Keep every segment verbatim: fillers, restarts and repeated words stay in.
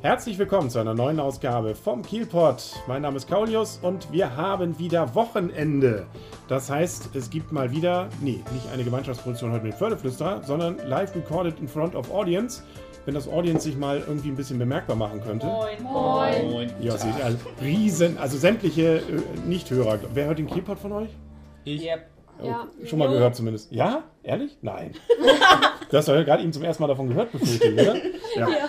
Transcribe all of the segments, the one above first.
Herzlich willkommen zu einer neuen Ausgabe vom Kielpot. Mein Name ist Kaulius und wir haben wieder Wochenende. Das heißt, es gibt mal wieder, nee, nicht eine Gemeinschaftsproduktion heute mit Pferdeflüsterer, sondern live recorded in front of audience. Wenn das Audience sich mal irgendwie ein bisschen bemerkbar machen könnte. Moin, moin. Moin. Ja, sie also riesen, also sämtliche äh, Nichthörer. Wer hört den Kielpot von euch? Ich. Yep. Oh, ja. Schon mal gehört zumindest. Ja? Ehrlich? Nein. Du hast doch ja gerade eben zum ersten Mal davon gehört, befürchte ich, oder? Ja. Ja.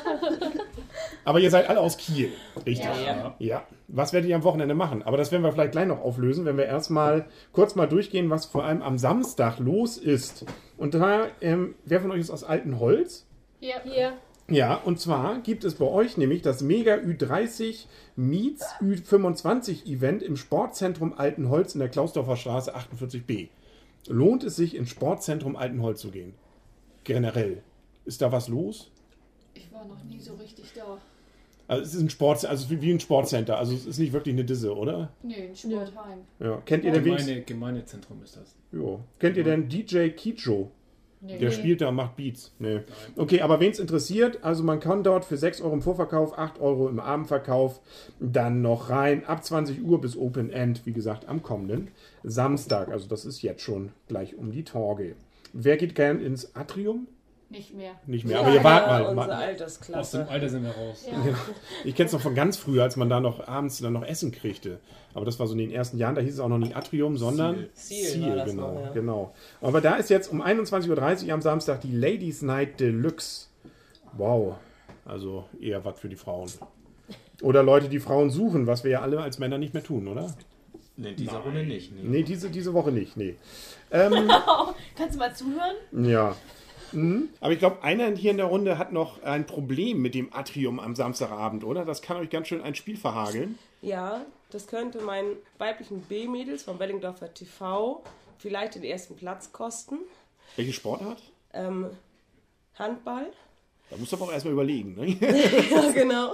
Aber ihr seid alle aus Kiel, richtig? Ja. Ja. Was werdet ihr am Wochenende machen? Aber das werden wir vielleicht gleich noch auflösen, wenn wir erstmal kurz mal durchgehen, was vor allem am Samstag los ist. Und da, ähm, wer von euch ist aus Altenholz? Ja. Ja. Ja, und zwar gibt es bei euch nämlich das Mega Ü dreißig Meets Ü fünfundzwanzig Event im Sportzentrum Altenholz in der Klausdorfer Straße achtundvierzig b. Lohnt es sich, ins Sportzentrum Altenholz zu gehen? Generell. Ist da was los? Ich war noch nie so richtig da. Also es ist ein Sport, also wie ein Sportcenter. Also es ist nicht wirklich eine Disse, oder? Nee, ein Sportheim. Ja. Kennt ihr denn Gemeine, Gemeindezentrum ist das. Jo. Kennt ihr denn D J Kijo? Nee. Der spielt da und macht Beats. Nee. Okay, aber wen es interessiert, also man kann dort für sechs Euro im Vorverkauf, acht Euro im Abendverkauf dann noch rein. Ab zwanzig Uhr bis Open End, wie gesagt, am kommenden Samstag. Also das ist jetzt schon gleich um die Torge. Wer geht gern ins Atrium? Nicht mehr. Nicht mehr, Ja, aber ihr wart ja, mal. unsere mal. Altersklasse. Aus dem Alter sind wir raus. Ja. Ich kenne es noch von ganz früh, als man da noch abends dann noch Essen kriegte. Aber das war so in den ersten Jahren, da hieß es auch noch nicht Atrium, sondern Ziel, Ziel, war das genau, noch, ja. genau. Aber da ist jetzt um einundzwanzig Uhr dreißig am Samstag die Ladies Night Deluxe. Wow, also eher was für die Frauen. Oder Leute, die Frauen suchen, was wir ja alle als Männer nicht mehr tun, oder? Nee, diese Runde nicht. Nee, Nee, diese, diese Woche nicht, nee. Ähm, Kannst du mal zuhören? ja. Mhm. Aber ich glaube, einer hier in der Runde hat noch ein Problem mit dem Atrium am Samstagabend, oder? Das kann euch ganz schön ein Spiel verhageln. Ja, das könnte meinen weiblichen B-Mädels vom Wellingdorfer T V vielleicht den ersten Platz kosten. Welche Sportart? Ähm, Handball. Da musst du aber auch erstmal überlegen, ne? Ja, genau.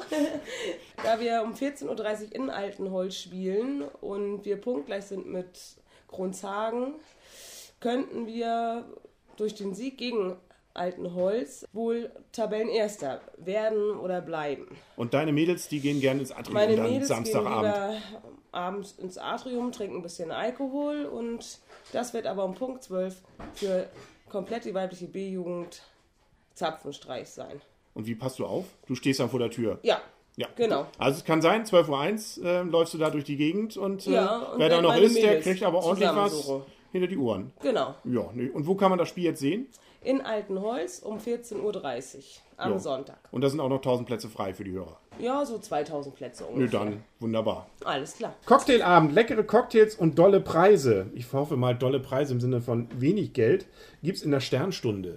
Da wir um vierzehn Uhr dreißig in Altenholz spielen und wir punktgleich sind mit Grunzhagen, könnten wir durch den Sieg gegen Altenholz wohl Tabellenerster werden oder bleiben. Und deine Mädels, die gehen gerne ins Atrium Meine dann Mädels Samstagabend. gehen lieber abends ins Atrium, trinken ein bisschen Alkohol und das wird aber um Punkt zwölf für komplett die weibliche B-Jugend Zapfenstreich sein. Und wie passt du auf? Du stehst dann vor der Tür. Ja, Ja, genau. Also es kann sein, zwölf Uhr eins äh, läufst du da durch die Gegend und, äh, Ja, und wer da wenn noch meine ist, der Mädels kriegt aber ordentlich was zusammensuche. hinter die Ohren. Genau. Ja, nee. Und wo kann man das Spiel jetzt sehen? In Altenholz um vierzehn Uhr dreißig am Ja. Sonntag. Und da sind auch noch tausend Plätze frei für die Hörer. Ja, so zweitausend Plätze Nö, ungefähr. dann wunderbar. Alles klar. Cocktailabend, leckere Cocktails und dolle Preise. Ich hoffe mal, dolle Preise im Sinne von wenig Geld gibt's in der Sternstunde.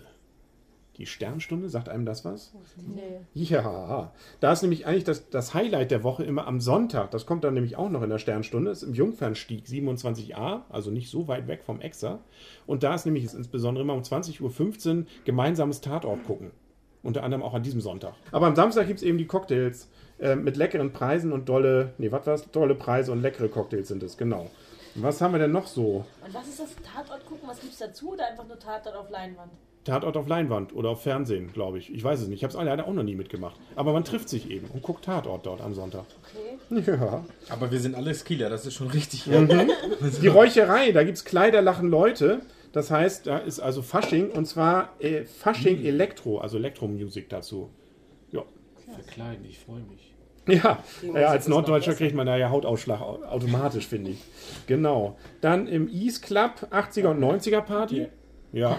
Die Sternstunde, sagt einem das was? Nee. Ja, da ist nämlich eigentlich das, das Highlight der Woche immer am Sonntag. Das kommt dann nämlich auch noch in der Sternstunde. Das ist im Jungfernstieg siebenundzwanzig a, also nicht so weit weg vom Exa. Und da ist nämlich jetzt insbesondere immer um zwanzig Uhr fünfzehn gemeinsames Tatort gucken. Unter anderem auch an diesem Sonntag. Aber am Samstag gibt es eben die Cocktails äh, mit leckeren Preisen und dolle, nee, was war's? Dolle Preise und leckere Cocktails sind es, genau. Was haben wir denn noch so? Und was ist das? Tatort gucken? Was gibt's dazu? Oder einfach nur Tatort auf Leinwand? Tatort auf Leinwand oder auf Fernsehen, glaube ich. Ich weiß es nicht. Ich habe es leider auch noch nie mitgemacht. Aber man trifft sich eben und guckt Tatort dort am Sonntag. Okay. Ja. Aber wir sind alles Kieler, das ist schon richtig. Mhm. Die Räucherei, da gibt es Kleider lachen Leute. Das heißt, da ist also Fasching und zwar äh, Fasching Mhm. Elektro, also Elektromusik dazu. Ja. Verkleiden, ich freue mich. Ja, Die ja Musik als ist noch Norddeutscher besser. kriegt man da ja Hautausschlag au- automatisch, finde ich. Genau. Dann im East Club achtziger und neunziger Party. Ja,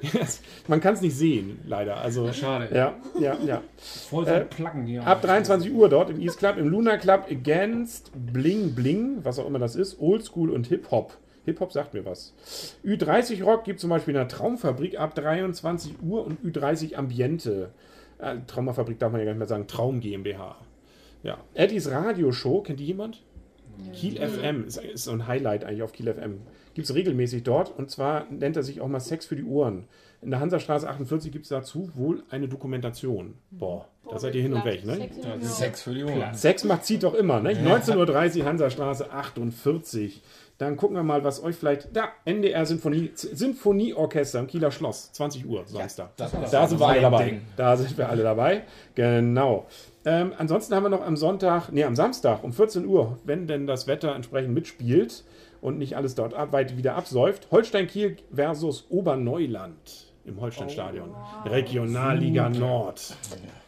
man kann es nicht sehen, leider. Also, Schade. ja, ja, ja. Voll so Äh, ein Placken hier. Ab dreiundzwanzig Uhr dort im East Club, im Luna Club Against Bling Bling, was auch immer das ist, Oldschool und Hip-Hop. Hip-Hop sagt mir was. Ü dreißig Rock gibt zum Beispiel in der Traumfabrik ab dreiundzwanzig Uhr und Ü dreißig Ambiente. Äh, Traumfabrik darf man ja gar nicht mehr sagen, Traum GmbH. Ja. Eddies Radioshow, kennt die jemand? Kiel F M ist, ist so ein Highlight eigentlich auf Kiel F M. Gibt es regelmäßig dort und zwar nennt er sich auch mal Sex für die Ohren. In der Hansastraße achtundvierzig gibt es dazu wohl eine Dokumentation. Boah, da seid ihr hin und weg, ne? Sex für die Ohren. Sex macht zieht doch immer, ne? neunzehn Uhr dreißig Hansastraße achtundvierzig. Dann gucken wir mal, was euch vielleicht... Da, N D R Sinfonie, Sinfonieorchester im Kieler Schloss, zwanzig Uhr Samstag. das- das da ist sind wir alle mein dabei. Ding. Da sind wir alle dabei. Genau. Ähm, ansonsten haben wir noch am Sonntag, nee, am Samstag um vierzehn Uhr, wenn denn das Wetter entsprechend mitspielt und nicht alles dort ab, weit wieder absäuft, Holstein-Kiel versus Oberneuland im Holstein-Stadion. Oh, Regionalliga super. Nord.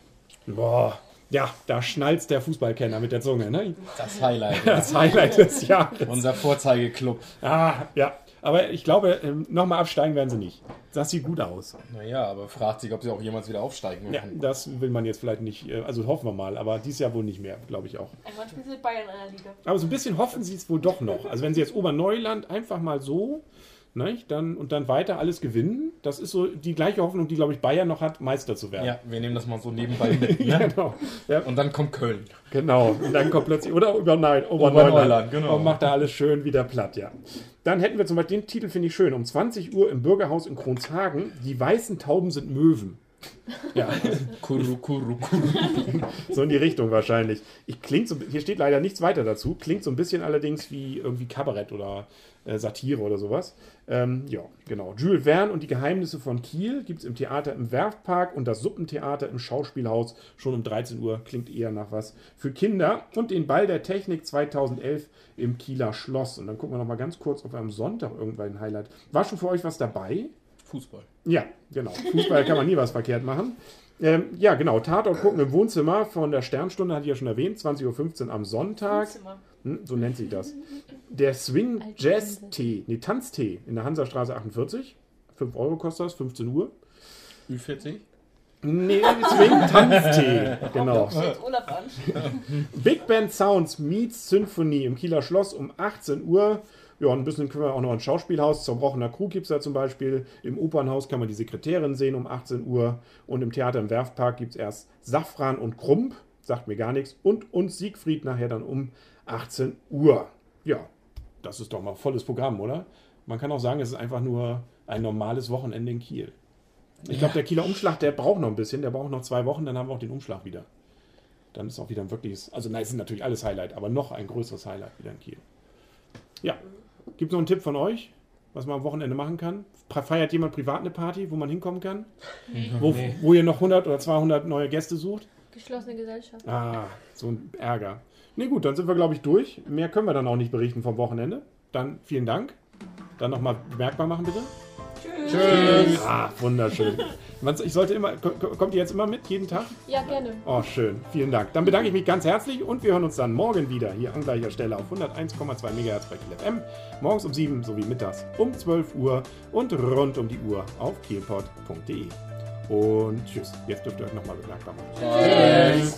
Boah. Ja, da schnalzt der Fußballkenner mit der Zunge, ne? Das Highlight. Das Highlight des Jahres. Unser Vorzeigeklub. Ah, ja. Aber ich glaube, nochmal absteigen werden sie nicht. Das sieht gut aus. Naja, aber fragt sich, ob sie auch jemals wieder aufsteigen werden. Ja, das will man jetzt vielleicht nicht, also hoffen wir mal, aber dieses Jahr wohl nicht mehr, glaube ich auch. Irgendwann spielen sie mit Bayern in einer Liga. Aber so ein bisschen hoffen sie es wohl doch noch. Also wenn sie jetzt Oberneuland einfach mal so, ne, dann, und dann weiter alles gewinnen, das ist so die gleiche Hoffnung, die, glaube ich, Bayern noch hat, Meister zu werden. Ja, wir nehmen das mal so nebenbei mit. Ne? Genau. Ja. Und dann kommt Köln. Genau, und dann kommt plötzlich, oder Oberneuland, Oberneuland, Oberneuland genau. Und macht da alles schön wieder platt, ja. Dann hätten wir zum Beispiel, den Titel finde ich schön, um zwanzig Uhr im Bürgerhaus in Kronshagen, die weißen Tauben sind Möwen. Ja. Kuru, kuru, kuru. So in die Richtung wahrscheinlich. Ich, klingt so, hier steht leider nichts weiter dazu, klingt so ein bisschen allerdings wie irgendwie Kabarett oder äh, Satire oder sowas. Ähm, ja, genau. Jules Verne und die Geheimnisse von Kiel gibt es im Theater im Werftpark und das Suppentheater im Schauspielhaus schon um dreizehn Uhr. Klingt eher nach was für Kinder. Und den Ball der Technik zweitausendelf im Kieler Schloss. Und dann gucken wir noch mal ganz kurz, ob wir am Sonntag irgendwann ein Highlight. War schon für euch was dabei? Fußball. Ja, genau. Fußball kann man nie was verkehrt machen. Ähm, ja, genau. Tatort gucken im Wohnzimmer von der Sternstunde, hatte ich ja schon erwähnt, zwanzig Uhr fünfzehn am Sonntag. Hm, so nennt sich das. Der Swing Jazz Tee, nee, Tanztee in der Hansastraße achtundvierzig. fünf Euro kostet das, fünfzehn Uhr. Ü vierzig? Nee, Swing Tanztee, genau. Urlaub an. Big Band Sounds meets Symphonie im Kieler Schloss um achtzehn Uhr. Ja, ein bisschen können wir auch noch ein Schauspielhaus. Zerbrochener Krug gibt es da zum Beispiel. Im Opernhaus kann man die Sekretärin sehen um achtzehn Uhr. Und im Theater im Werftpark gibt es erst Safran und Krump, sagt mir gar nichts. Und uns Siegfried nachher dann um achtzehn Uhr. Ja, das ist doch mal volles Programm, oder? Man kann auch sagen, es ist einfach nur ein normales Wochenende in Kiel. Ich glaube, der Kieler Umschlag, der braucht noch ein bisschen. Der braucht noch zwei Wochen, dann haben wir auch den Umschlag wieder. Dann ist auch wieder ein wirkliches, also nein, es ist natürlich alles Highlight, aber noch ein größeres Highlight wieder in Kiel. Ja. Gibt es noch einen Tipp von euch, was man am Wochenende machen kann? Feiert jemand privat eine Party, wo man hinkommen kann? Nee. Wo, wo ihr noch hundert oder zweihundert neue Gäste sucht? Geschlossene Gesellschaft. Ah, so ein Ärger. Ne, gut, dann sind wir, glaube ich, durch. Mehr können wir dann auch nicht berichten vom Wochenende. Dann vielen Dank. Dann nochmal bemerkbar machen, bitte. Tschüss. Tschüss. Ah, wunderschön. Ich sollte immer, kommt ihr jetzt immer mit, jeden Tag? Ja, gerne. Oh, schön. Vielen Dank. Dann bedanke ich mich ganz herzlich und wir hören uns dann morgen wieder hier an gleicher Stelle auf hunderteins Komma zwei Megahertz bei Kiel F M. Morgens um sieben sowie mittags um zwölf Uhr und rund um die Uhr auf kielpot punkt de. Und tschüss. Jetzt dürft ihr euch nochmal bemerkbar machen. Tschüss.